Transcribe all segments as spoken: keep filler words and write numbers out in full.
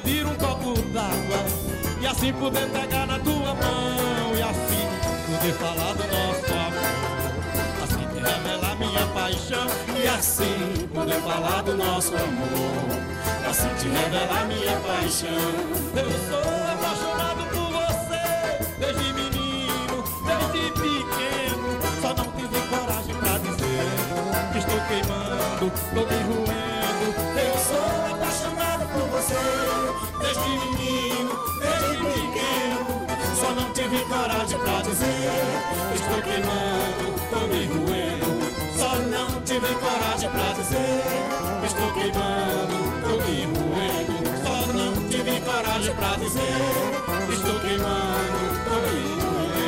pedir um copo d'água e assim poder pegar na tua mão e assim poder falar do nosso amor, assim te revelar minha paixão e assim poder falar do nosso amor, assim te revelar minha paixão. Eu sou apaixonado por você desde menino, desde pequeno, só não tive coragem pra dizer que estou queimando, estou me roendo. Eu sou apaixonado por você desde menino, desde pequeno, só não tive coragem pra dizer que estou queimando, estou me roendo. Só não tive coragem pra dizer que estou queimando, estou me roendo. Só não tive coragem pra dizer que estou queimando, estou me roendo.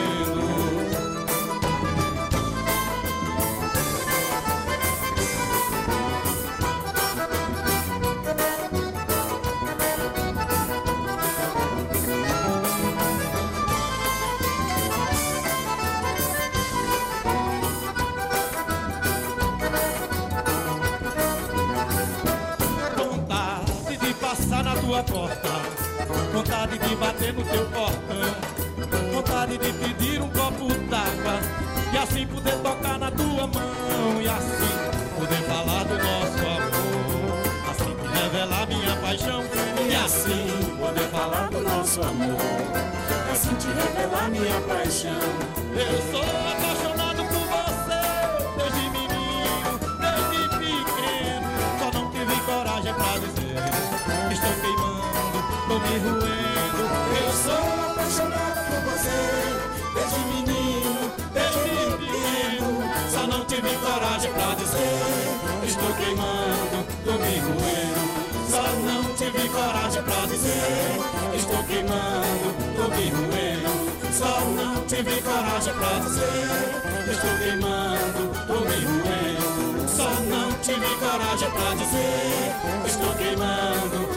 Tua porta, vontade de bater no teu portão, vontade de pedir um copo d'água e assim poder tocar na tua mão e assim poder falar do nosso amor, assim te revelar minha paixão e assim poder falar do nosso amor, assim te revelar minha paixão. Eu sou apaixonado por você desde menino, desde pequeno, só não tive coragem pra dizer estou queimando, estou me roendo. Eu sou apaixonado por você desde menino, desde pequeno, só não tive coragem pra dizer estou queimando, estou me roendo. Só não tive coragem pra dizer estou queimando, estou me roendo. Só não tive coragem pra dizer estou queimando, estou me roendo. Só não tive coragem pra dizer estou queimando,